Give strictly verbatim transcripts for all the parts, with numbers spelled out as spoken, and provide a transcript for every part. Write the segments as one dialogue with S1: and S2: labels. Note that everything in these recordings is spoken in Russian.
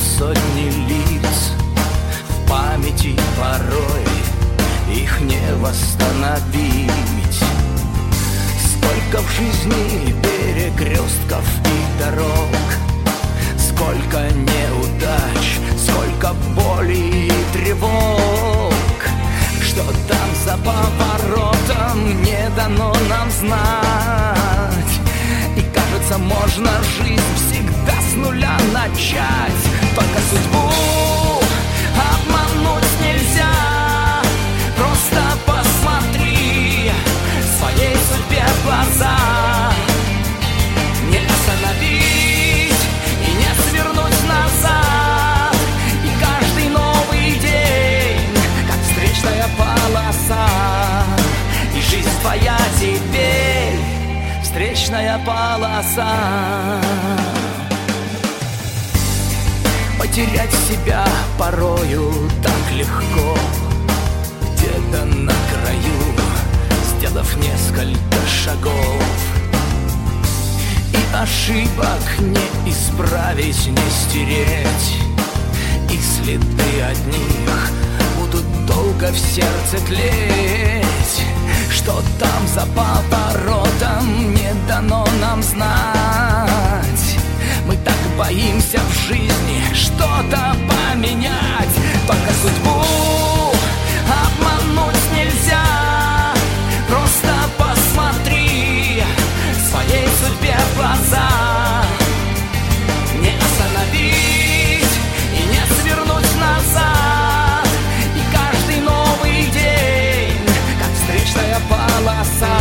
S1: сотни лиц. В памяти порой их не восстановить. Сколько в жизни перекрестков и дорог, сколько неудач, сколько боли и тревог. Что там за поворотом, не дано нам знать. И кажется, можно жизнь всегда с нуля начать. Только судьбу обмануть нельзя. Просто посмотри своей судьбе в глаза. Не остановить и не свернуть назад. И каждый новый день, как встречная полоса. И жизнь твоя теперь встречная полоса. Потерять себя порою так легко, где-то на краю, сделав несколько шагов. И ошибок не исправить, не стереть. И следы от них будут долго в сердце тлеть. Что там за поворотом, не дано нам знать. Мы так боимся в жизни что-то поменять. Только судьбу обмануть нельзя. Просто посмотри своей судьбе в глаза. Не остановить и не свернуть назад. И каждый новый день, как встречная полоса.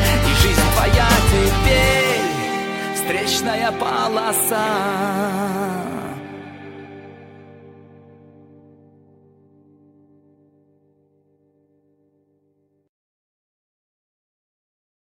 S1: Встречная полоса.